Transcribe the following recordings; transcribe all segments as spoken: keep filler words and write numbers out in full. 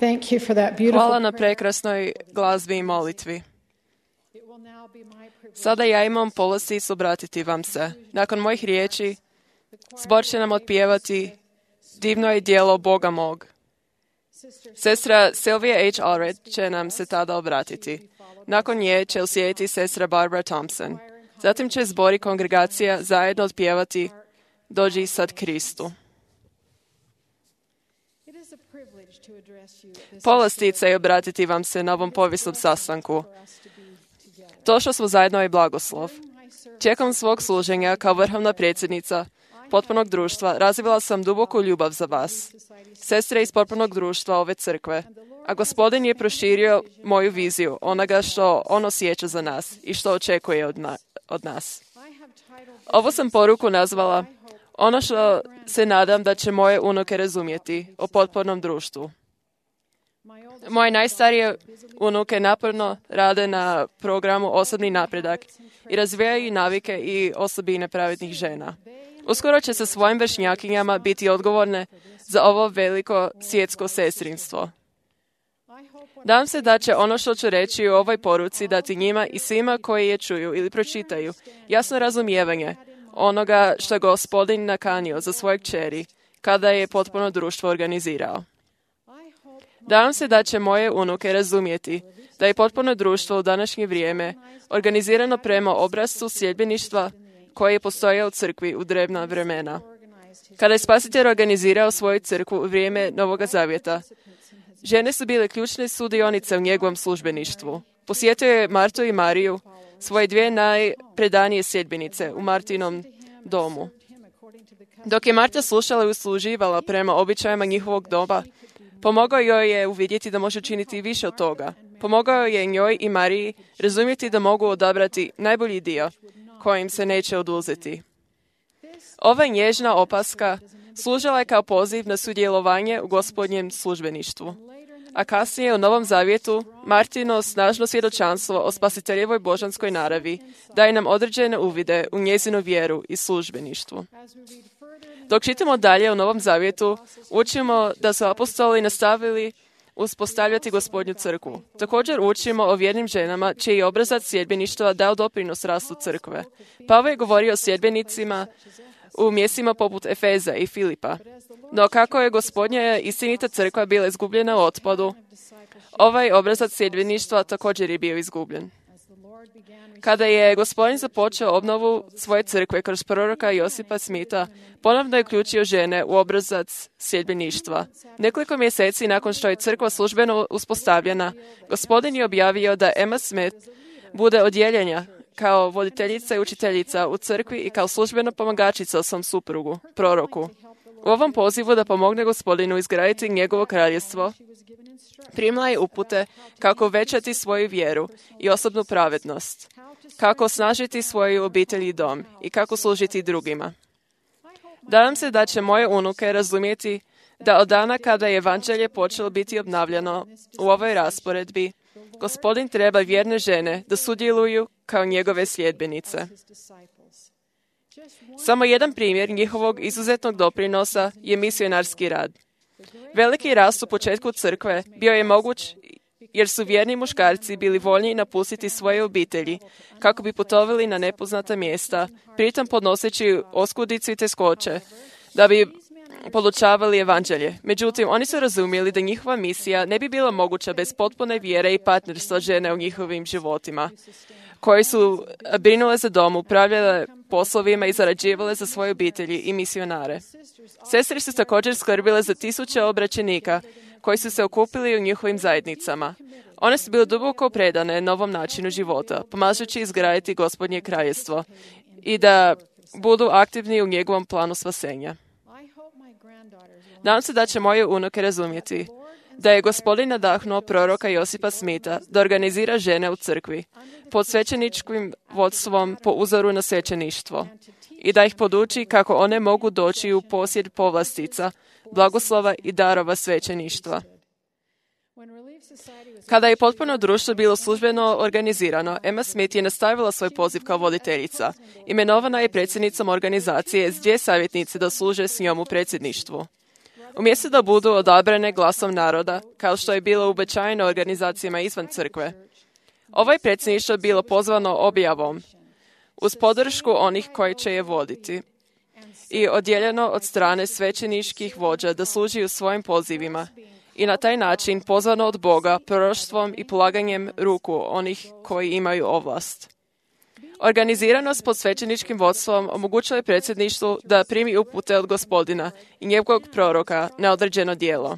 Thank you for that beautiful Hvala na prayer. prekrasnoj glazbi i molitvi. It will now be my privilege. Sada ja imam povlasticu obratiti vam se. Nakon mojih riječi, zbor će nam otpjevati Divno je djelo Boga mog. Sestra Sylvia H. Allred će nam se tada obratiti. Nakon nje će uslijediti sestra Barbara Thompson. Zatim će zbor i kongregacija zajedno otpjevati Dođi sad Kristu. It is a privilege to address you at this Povlastica je obratiti vam se na ovom povijesnom sastanku. for us to be together. To što smo zajedno je blagoslov. Tijekom svog služenja kao vrhovna predsjednica potpunog društva razvila sam duboku ljubav za vas, sestre iz potpunog društva ove crkve, a Gospodin je proširio moju viziju onoga što on osjeća za nas i što očekuje od, na, od nas. I have titled Ovu sam poruku nazvala ono što se nadam da će moje unuke razumjeti o potpornom društvu. my oldest Moje najstarije unuke naporno rade na programu Osobni napredak i razvijaju navike i osobine pravednih žena. Uskoro će sa svojim vršnjakinjama biti odgovorne za ovo veliko svjetsko sestrinstvo. I hope what Nadam se da će ono što ću reći u ovoj poruci dati njima i svima koji je čuju ili pročitaju jasno razumijevanje onoga što je Gospodin nakanio za svoje kćeri kada je potpuno društvo organizirao. I hope Nadam se da će moje unuke razumjeti da je potpuno društvo u današnje vrijeme organizirano prema obrascu sljedbeništva koje je postojao u crkvi u drevna vremena. organized his Kada je Spasitelj organizirao svoju crkvu u vrijeme Novoga Zavjeta, žene su bile ključne sudionice u njegovom službeništvu. Posjetio je Martu i Mariju, svoje dvije najpredanije sljedbenice u Martinom domu. him according to the custom. Dok je Marta slušala i usluživala prema običajima njihovog doba, pomogao joj je uvidjeti da može činiti više od toga. Pomogao je njoj i Mariji razumjeti da mogu odabrati najbolji dio koji im se neće oduzeti. Ova nježna opaska služila je kao poziv na sudjelovanje u Gospodnjem službeništvu. A kasnije u Novom Zavjetu Martino snažno svjedočanstvo o Spasiteljevoj božanskoj naravi daje nam određene uvide u njezinu vjeru i službeništvu. As we read further in Dok čitamo dalje u Novom Zavjetu, učimo da su apostoli nastavili uspostavljati Gospodnju crkvu. Također učimo o vjernim ženama čiji je obrazac sljedbeništva dao doprinos rastu crkve. Pavao je govorio o sljedbenicima u mjestima poput Efeza i Filipa. No kako je Gospodnja istinita crkva bila izgubljena u otpadu, ovaj obrazac sljedbeništva također je bio izgubljen. as the Lord began Kada je Gospodin započeo obnovu svoje crkve kroz proroka Josipa Smitha, ponovno je uključio žene u obrazac sljedbeništva. Nekoliko mjeseci nakon što je crkva službeno uspostavljena, Gospodin je objavio da Emma Smith bude odjeljenja kao voditeljica i učiteljica u crkvi i kao službena pomagačica svom suprugu, proroku. U ovom pozivu da pomogne Gospodinu izgraditi njegovo kraljestvo, she was given instruction primila je upute kako uvećati svoju vjeru i osobnu pravednost, kako osnažiti svoju obitelj i dom i kako služiti drugima. Nadam se da će moje unuke razumjeti da od dana kada je evanđelje počelo biti obnavljano u ovoj rasporedbi, Gospodin treba vjerne žene da sudjeluju kao njegove sljedbenice. his disciples. Just one Samo jedan primjer njihovog izuzetnog doprinosa je misionarski rad. Veliki rast u početku crkve bio je moguć jer su vjerni muškarci bili voljni napustiti svoje obitelji kako bi putovali na nepoznata mjesta, pritom podnoseći oskudicu i teškoće, da bi podučavali evanđelje. Međutim, oni su razumjeli da njihova misija ne bi bila moguća bez potpune vjere i partnerstva žene u njihovim životima, koji su brinule za dom, upravljale poslovima i zarađivale za svoje obitelji i misionare. Sestre su također skrbile za tisuće obraćenika koji su se okupili u njihovim zajednicama. One su bile duboko predane novom načinu života, pomažući izgraditi Gospodnje kraljestvo i da budu aktivni u njegovom planu spasenja. I hope my granddaughters will Nadam se da će moje unuke razumjeti da je Gospodin nadahnuo proroka Josipa Smitha da organizira žene u crkvi pod svećeničkim vodstvom po uzoru na svećeništvo i da ih poduči kako one mogu doći u posjed povlastica, blagoslova i darova svećeništva. when Relief Society was Kada je potpuno društvo bilo službeno organizirano, Emma Smith je nastavila svoj poziv kao voditeljica. Imenovana je predsjednicom organizacije s dvije savjetnice da služe s njom u predsjedništvu. Umjesto da budu odabrane glasom naroda, kao što je bilo uobičajeno organizacijama izvan crkve, ovaj predsjedništvo bilo pozvano objavom, uz podršku onih koji će je voditi, i odjeljeno od strane svećeničkih vođa da služi u svojim pozivima, i na taj način pozvano od Boga proroštvom i polaganjem ruku onih koji imaju ovlast. Organiziranost pod svećeničkim vodstvom omogućuje predsjedništvu da primi upute od Gospodina i njegovog proroka na određeno djelo.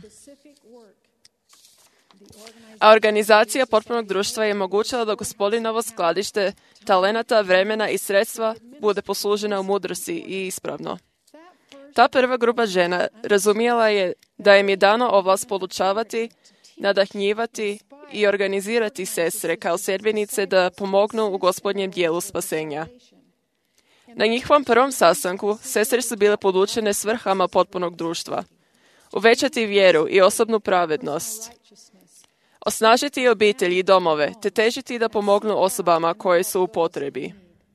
A organizacija potpunog društva je omogućila da Gospodinovo skladište talenata, vremena i sredstva bude poslužena u mudrosti i ispravno. Ta prva grupa žena razumjela je da im je dano ovlast podučavati, nadahnjivati i organizirati sestre kao sedbenice da pomognu u Gospodnjem dijelu spasenja. Na njihovom prvom sastanku sestre su bile podučene svrhama potpunog društva. Uvećati vjeru i osobnu pravednost. Osnažiti obitelji i domove, te težiti da pomognu osobama koje su u potrebi.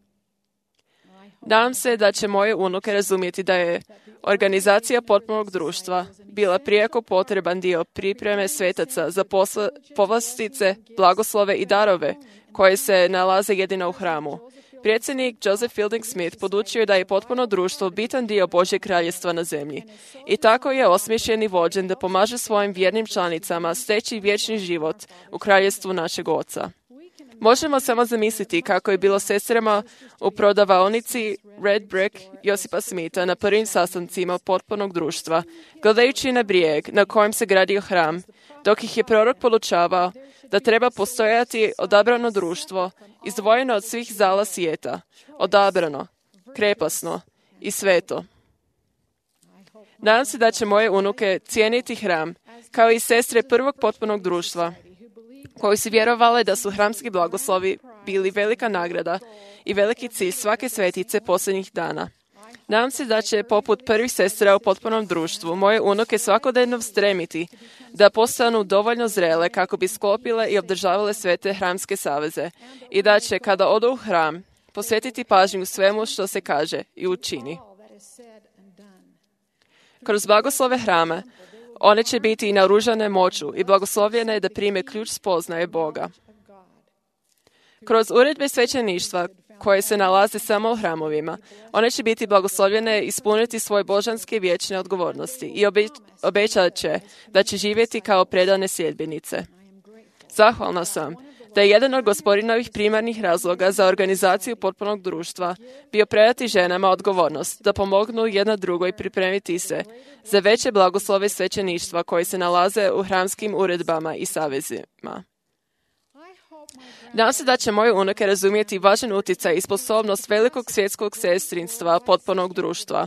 Nadam se da će moje unuke razumjeti da je organizacija potpunog društva bila prijeko potreban dio pripreme svetaca za posla, povlastice, blagoslove i darove koje se nalaze jedino u hramu. Predsjednik Joseph Fielding Smith podučio da je potpuno društvo bitan dio Božjeg kraljestva na zemlji. I tako je osmišljen i vođen da pomaže svojim vjernim članicama steći vječni život u kraljestvu našeg Oca. Možemo samo zamisliti kako je bilo sestrama u prodavaonici Red Brick Josipa Smitha na prvim sastancima potpunog društva, gledajući na brijeg na kojem se gradio hram, dok ih je prorok podučavao da treba postojati odabrano društvo, izdvojeno od svih zala svijeta, odabrano, krepasno i sveto. Nadam se da će moje unuke cijeniti hram, kao i sestre prvog potpunog društva, koji su vjerovale da su hramski blagoslovi bili velika nagrada i veliki cilj svake svetice posljednjih dana. Nadam se da će, poput prvih sestra u potpunom društvu, moje unuke svakodnevno stremiti da postanu dovoljno zrele kako bi sklopile i obdržavale sve te hramske saveze i da će, kada odu u hram, posvetiti pažnju svemu što se kaže i učini. Kroz blagoslove hrama, one će biti i naoružane moću i blagoslovljene da prime ključ spoznaje Boga. Kroz uredbe svećeništva, koje se nalaze samo u hramovima, one će biti blagoslovljene ispuniti svoje božanske vječne odgovornosti i obećat će da će živjeti kao predane sljedbenice. Zahvalna sam da je jedan od Gospodinovih primarnih razloga za organizaciju potpunog društva bio predati ženama odgovornost da pomognu jedna drugoj pripremiti se za veće blagoslove svećeništva koje se nalaze u hramskim uredbama i savezima. Nadam se da će moje unuke razumjeti važan utjecaj i sposobnost velikog svjetskog sestrinstva potpunog društva.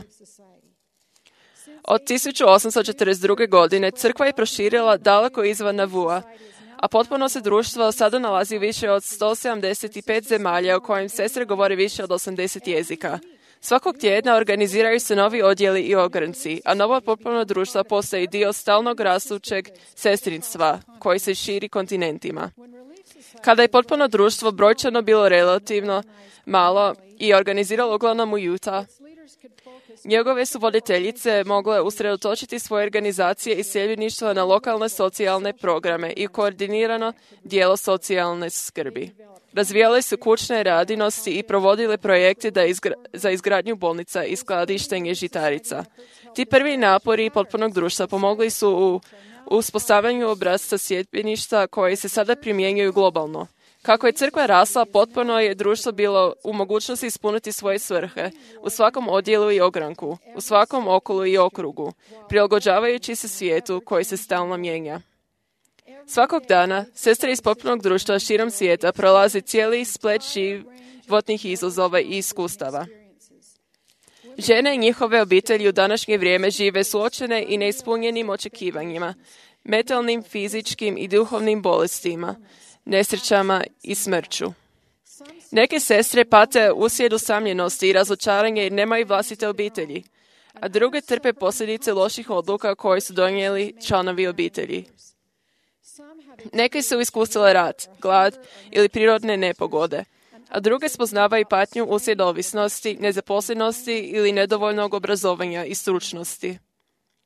Od tisuću osamsto četrdeset druge. godine crkva je proširila daleko izvan Navua, a potpuno se društvo sada nalazi više od sto sedamdeset pet zemalja u kojim sestre govore više od osamdeset jezika. Svakog tjedna organiziraju se novi odjeli i ogranci, a novo potpuno društvo postaje dio stalnog rastućeg sestrinstva koji se širi kontinentima. Kada je potpuno društvo brojčano bilo relativno malo i organiziralo uglavnom u Utah, njegove su voditeljice mogle usredotočiti svoje organizacije i sljedbeništva na lokalne socijalne programe i koordinirano dijelo socijalne skrbi. Razvijale su kućne radinosti i provodile projekte da izgra- za izgradnju bolnica i skladištenje žitarica. Ti prvi napori potpunog društva pomogli su u uspostavljanju obrasca sljedbeništva koji se sada primjenjuju globalno. Kako je crkva rasla, potpuno je društvo bilo u mogućnosti ispuniti svoje svrhe u svakom odjelu i ogranku, u svakom okolu i okrugu, prilagođavajući se svijetu koji se stalno mijenja. Svakog dana, sestre iz potpunog društva širom svijeta prolaze cijeli splet životnih izazova i iskustava. Žene i njihove obitelji u današnje vrijeme žive suočene i neispunjenim očekivanjima, mentalnim, fizičkim i duhovnim bolestima, nesrećama i smrću. Neke sestre pate uslijed usamljenosti i razočaranja jer nemaju vlastite obitelji, a druge trpe posljedice loših odluka koje su donijeli članovi obitelji. Neke su iskusile rat, glad ili prirodne nepogode, a druge spoznavaju patnju uslijed ovisnosti, nezaposlenosti ili nedovoljnog obrazovanja i stručnosti.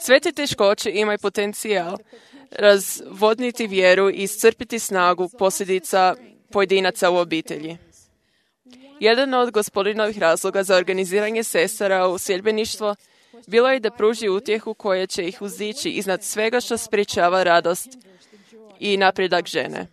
Sve te teškoće imaju potencijal razvodniti vjeru i iscrpiti snagu posljedica pojedinaca u obitelji. Jedan od Gospodinovih razloga za organiziranje sestara u sljedbeništvo bilo je da pruži utjehu koja će ih uzdići iznad svega što sprječava radost i napredak žene.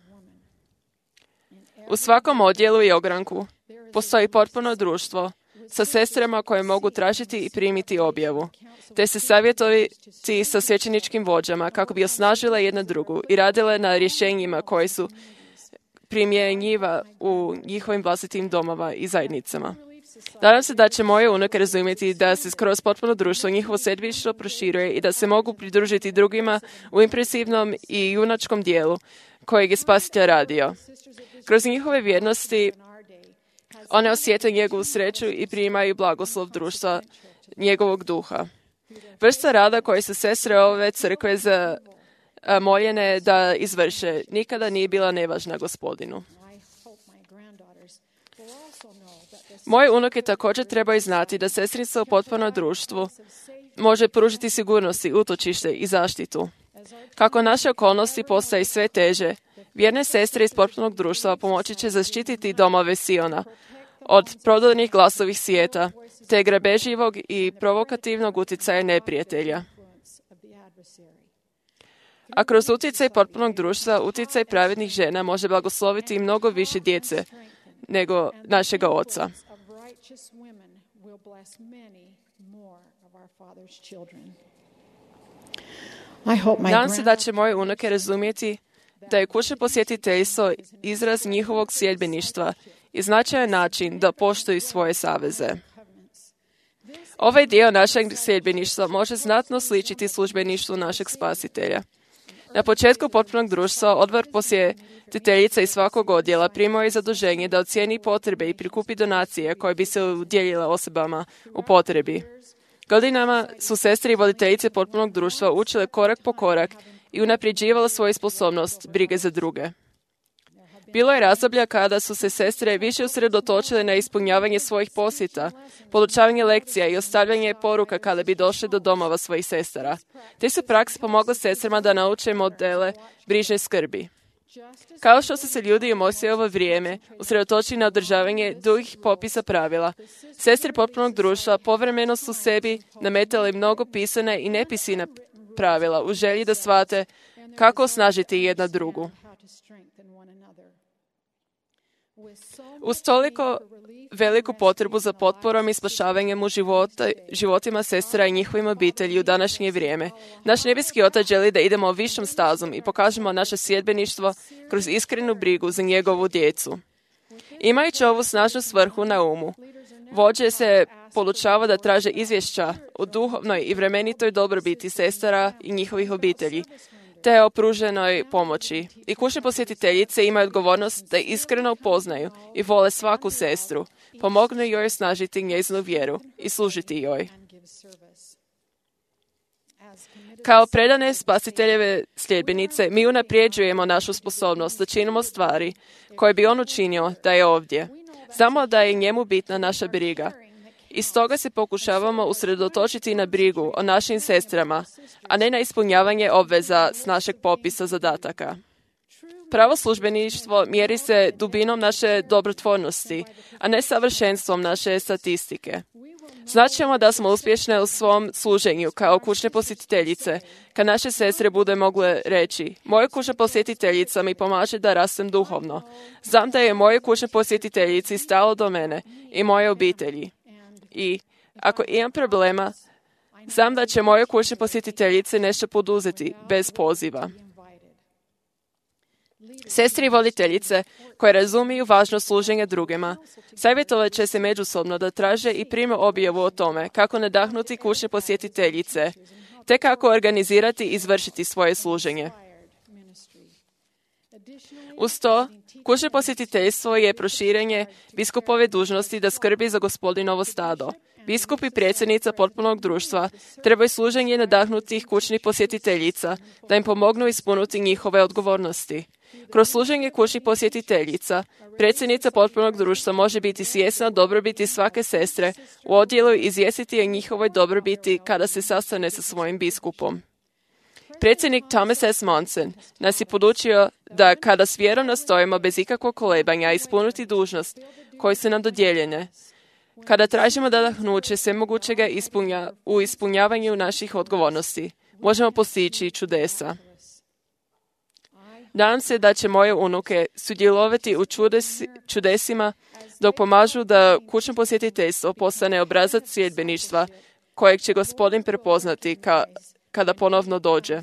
U svakom odjelu i ogranku postoji potpuno društvo sa sestrama koje mogu tražiti i primiti objavu, te se savjetovati sa svećeničkim vođama kako bi osnažile jedna drugu i radile na rješenjima koje su primjenjiva u njihovim vlastitim domova i zajednicama. Nadam se da će moje unuke razumjeti da se skroz potpuno društvo njihovo sedmištvo proširuje i da se mogu pridružiti drugima u impresivnom i junačkom dijelu kojeg je Spasitelj radio. Kroz njihove vjernosti one osjete njegovu sreću i primaju blagoslov društva njegovog duha. Vrsta rada koje su sestre ove crkve zamoljene da izvrše nikada nije bila nevažna Gospodinu. Moje unuke također trebaju znati da sestrinstvo u potpunom društvu može pružiti sigurnosti, utočište i zaštitu. Kako naše okolnosti postaju sve teže, vjerne sestre iz potpunog društva pomoći će zaštititi domove Siona od prodornih glasovih svijeta, te grabeživog i provokativnog utjecaja neprijatelja. A kroz utjecaj potpunog društva, utjecaj pravednih žena može blagosloviti i mnogo više djece nego našega Oca. Nadam se da će moje unuke razumjeti da je kućno posjetiteljstvo izraz njihovog sljedbeništva i značajan način da poštuju svoje saveze. Ovaj dio našeg sljedbeništva može znatno sličiti službeništvu našeg Spasitelja. Na početku potpunog društva odbor posjetiteljica iz svakog odjela primao je zaduženje da ocijeni potrebe i prikupi donacije koje bi se udjeljile osobama u potrebi. Godinama su sestre i voditeljice potpunog društva učile korak po korak i unapređivale svoju sposobnost brige za druge. Bilo je razdoblja kada su se sestre više usredotočile na ispunjavanje svojih posjeta, podučavanje lekcija i ostavljanje poruka kada bi došle do domova svojih sestara. Te su prakse pomogle sestrama da nauče modele brižne skrbi. Kao što su se ljudi u Mojsijevo vrijeme usredotočili na održavanje dugih popisa pravila, sestre potpunog društva povremeno su sebi nametale mnogo pisane i nepisane pravila u želji da shvate kako osnažiti jedna drugu. Uz toliko veliku potrebu za potporom i spašavanjem u života, životima sestara i njihovim obitelji u današnje vrijeme, naš nebeski Otac želi da idemo višom stazom i pokažemo naše sljedbeništvo kroz iskrenu brigu za njegovu djecu. Imajući ovu snažnu svrhu na umu, vođe se podučava da traže izvješća o duhovnoj i vremenitoj dobrobiti sestara i njihovih obitelji, te o pruženoj pomoći. I kućne posjetiteljice imaju odgovornost da iskreno upoznaju i vole svaku sestru, pomognu joj osnažiti njezinu vjeru i služiti joj. Kao predane Spasiteljeve sljedbenice, mi unapređujemo našu sposobnost da činimo stvari koje bi on učinio da je ovdje. Znamo da je njemu bitna naša briga. I stoga se pokušavamo usredotočiti na brigu o našim sestrama, a ne na ispunjavanje obveza s našeg popisa zadataka. Pravo službeništvo mjeri se dubinom naše dobrotvornosti, a ne savršenstvom naše statistike. Znaćemo da smo uspješne u svom služenju kao kućne posjetiteljice, kad naše sestre bude mogle reći: moja kućna posjetiteljica mi pomaže da rastem duhovno. Znam da je moje kućne posjetiteljici stalo do mene i moje obitelji. I ako imam problema, znam da će moje kućne posjetiteljice nešto poduzeti bez poziva. Sestri i voditeljice koje razumiju važnost služenja drugima, savjetovat će se međusobno da traže i prime objavu o tome kako nadahnuti kućne posjetiteljice, te kako organizirati i izvršiti svoje služenje. Uz to, kućno posjetiteljstvo je proširenje biskupove dužnosti da skrbi za Gospodinovo stado. Biskup i predsjednica potpunog društva trebaju služenje nadahnutih kućnih posjetiteljica da im pomognu ispuniti njihove odgovornosti. Kroz služenje kućnih posjetiteljica, predsjednica potpornog društva može biti svjesna o dobrobiti svake sestre u odjelu i izvijestiti o njihovoj dobrobiti kada se sastane sa svojim biskupom. Predsjednik Thomas S. Monson nas je podučio da kada s vjerom nastojimo bez ikakvog kolebanja ispuniti dužnost koje su nam dodijeljene, kada tražimo nadahnuće svemogućega ispunja, u ispunjavanju naših odgovornosti, možemo postići čudesa. Nadam se da će moje unuke sudjelovati u čudes, čudesima dok pomažu da kućno posjetiteljstvo postane obrazac sljedbeništva kojeg će Gospodin prepoznati ka, kada ponovno dođe.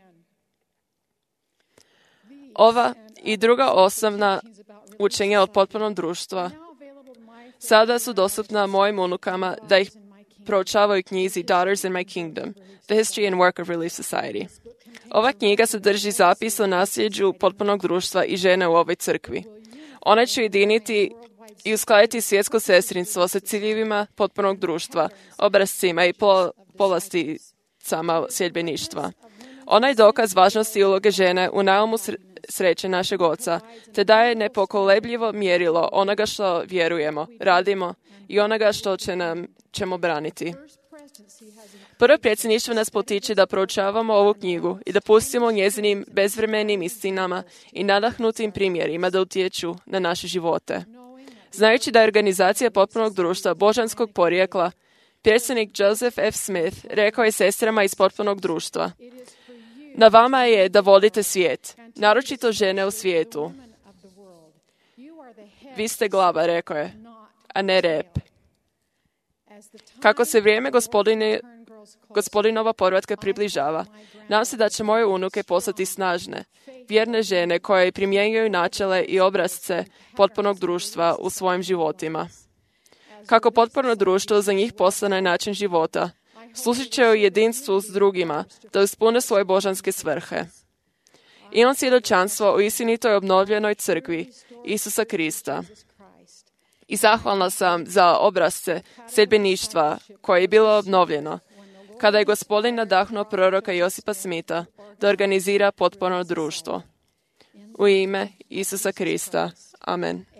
Ova i druga osnovna učenja od potpornog društva sada su dostupna mojim unukama da ih proučavaju knjizi Daughters in My Kingdom, The History and Work of Relief Society. Ova knjiga sadrži zapis o nasljeđu potpornog društva i žene u ovoj crkvi. Ona će ujediniti i uskladiti svjetsko sestrinstvo sa ciljevima potpornog društva, obrascima i povlasticama sljedbeništva. Ona je dokaz važnosti uloge žene u naumu sreće našeg Oca, te daje nepokolebljivo mjerilo onoga što vjerujemo, radimo i onoga što će nam, ćemo braniti. Prvo predsjedništvo nas potiče da proučavamo ovu knjigu i da pustimo njezinim bezvremenim istinama i nadahnutim primjerima da utječu na naše živote. Znajući da je organizacija potpornog društva božanskog porijekla, predsjednik Joseph F. Smith rekao je sestrama iz potpornog društva: na vama je da vodite svijet, naročito žene u svijetu. Vi ste glava, rekao je, a ne rep. Kako se vrijeme gospodine, gospodinova povratka približava, nadam se da će moje unuke postati snažne, vjerne žene koje primjenjuju načele i obrasce potpornog društva u svojim životima. Kako potporno društvo za njih postane način života, služit će u jedinstvu s drugima da ispune svoje božanske svrhe. Imam svjedočanstvo u istinitoj obnovljenoj crkvi Isusa Krista. I zahvalna sam za obrazce sljedbeništva koje je bilo obnovljeno, kada je Gospodin nadahnuo proroka Josipa Smitha da organizira potporno društvo. U ime Isusa Krista. Amen.